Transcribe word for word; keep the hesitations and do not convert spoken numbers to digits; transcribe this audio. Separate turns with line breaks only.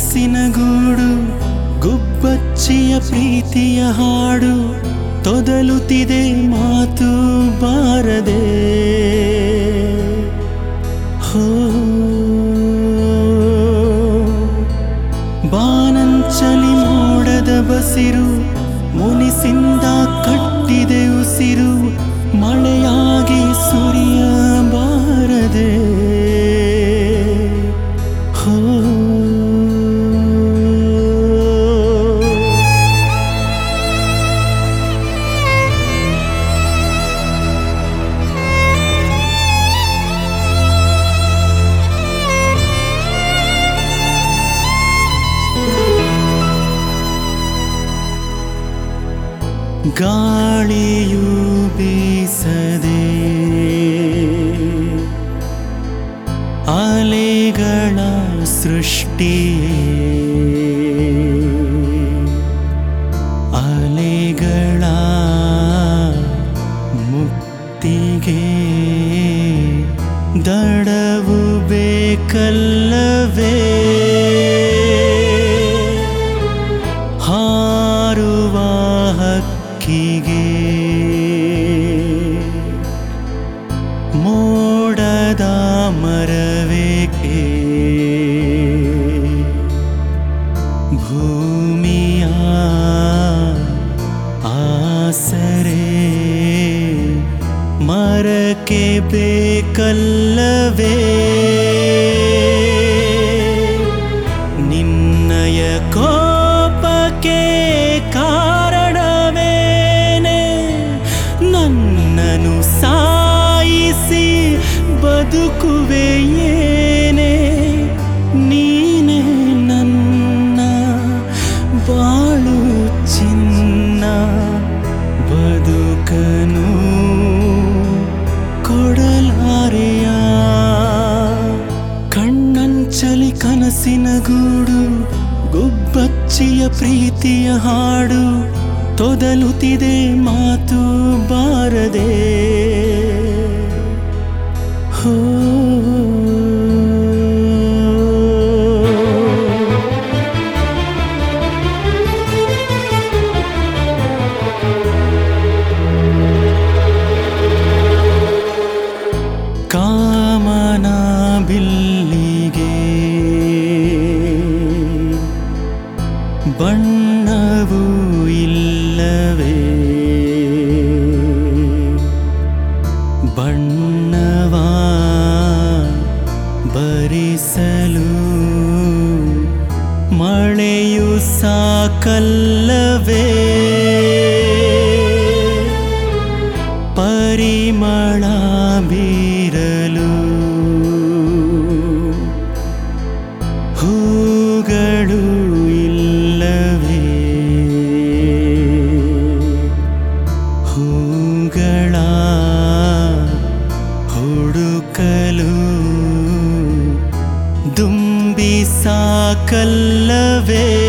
ಕನಸಿನ ಗೂಡು ಗುಬ್ಬಚ್ಚಿಯ ಪ್ರೀತಿಯ ಹಾಡು ತೊದಲುತ್ತಿದೆ ಮಾತು ಬಾರದೆ ಹೋ ಬಾನಂಚಲಿ ಮೋಡದ ಬಸಿರು ಮುನಿಸಿಂದ ಕಟ್ಟಿದೆ ಉಸಿರು ಮಳೆಯಾಗಿ ಸುರಿಯ ಬಾರದೆ ಹೋ ಗಾಳಿಯು ಬೀಸದೆ ಅಲೆಗಳ ಸೃಷ್ಟಿಯೇ ಅಲೆಗಳ ಮುಕ್ತಿಗೆ ದಡವು ಬೇಕಲ್ಲವೇ ಹಾರುವ ಹಕ್ಕಿಗೆ ಮೋಡದ ಮರವೇಕೆ ಭೂಮಿಯ ಆಸರೆ ಮರಕ್ಕೆ ಬೇಕಲ್ಲವೇ ನಿನ್ನಯ ಕೋಪಕ್ಕೆ ಕಾರಣವೇನೆ ನನ್ನನ್ನು ಸಾಯಿಸಿ ಬದುಕುವೆ ಏನೇ ನೀನೇ ನನ್ನ ಬಾಳು ಚಿನ್ನ ಬದುಕನು ಕೊಡಲಾರೆಯ ಕಣ್ಣಂಚಲಿ ಕನಸಿನ ಗೂಡು ಗುಬ್ಬಚ್ಚಿಯ ಪ್ರೀತಿಯ ಹಾಡು ತೊದಲುತ್ತಿದೆ ಮಾತು ಬಾರದೆ ಹೋ ಕಾಮನ ಬಿಲ್ಲಿಗೆ ಬಣ್ಣವೂ ಇಲ್ಲವೇ ಬಣ್ಣವ ಬರಿಸಲು ಮಳೆಯು ಸಾಕಲ್ಲವೇ ಪರಿಮಳ ಬೀರಲು ಹೂಗಳು ಇಲ್ಲವೇ ಹೂಗಳ ಹುಡುಕಲು ದುಂಬಿ ಸಾಕಲ್ಲವೇ